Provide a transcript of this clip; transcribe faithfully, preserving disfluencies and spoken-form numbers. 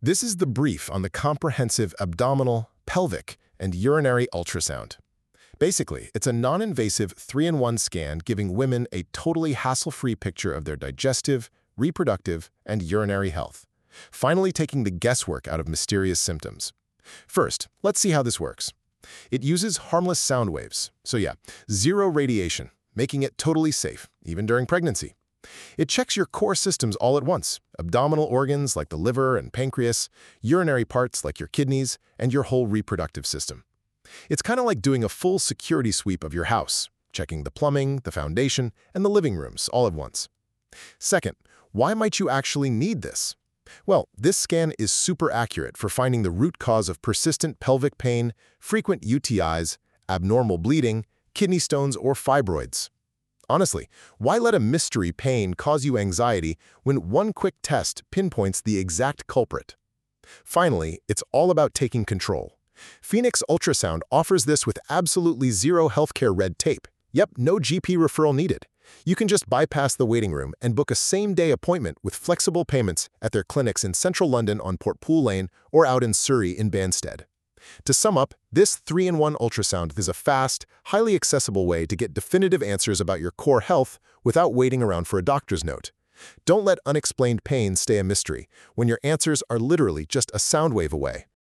This is the brief on the comprehensive abdominal, pelvic, and urinary ultrasound. Basically, it's a non-invasive three in one scan giving women a totally hassle-free picture of their digestive, reproductive, and urinary health, finally taking the guesswork out of mysterious symptoms. First, let's see how this works. It uses harmless sound waves, so yeah, zero radiation, making it totally safe, even during pregnancy. It checks your core systems all at once, abdominal organs like the liver and pancreas, urinary parts like your kidneys, and your whole reproductive system. It's kind of like doing a full security sweep of your house, checking the plumbing, the foundation, and the living rooms all at once. Second, why might you actually need this? Well, this scan is super accurate for finding the root cause of persistent pelvic pain, frequent U T Is, abnormal bleeding, kidney stones, or fibroids. Honestly, why let a mystery pain cause you anxiety when one quick test pinpoints the exact culprit? Finally, it's all about taking control. Phoenix Ultrasound offers this with absolutely zero healthcare red tape. Yep, no G P referral needed. You can just bypass the waiting room and book a same-day appointment with flexible payments at their clinics in central London on Portpool Lane or out in Surrey in Banstead. To sum up, this three in one ultrasound is a fast, highly accessible way to get definitive answers about your core health without waiting around for a doctor's note. Don't let unexplained pain stay a mystery when your answers are literally just a sound wave away.